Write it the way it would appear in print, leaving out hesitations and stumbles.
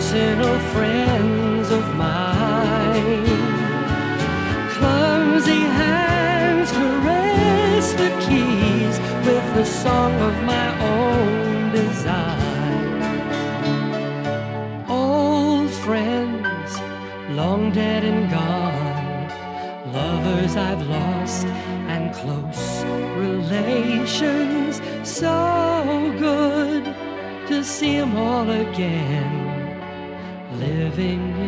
personal friends of mine. Clumsy hands caress the keys with the song of my own design. Old friends, long dead and gone, lovers I've lost and close relations, so good to see 'em all again, living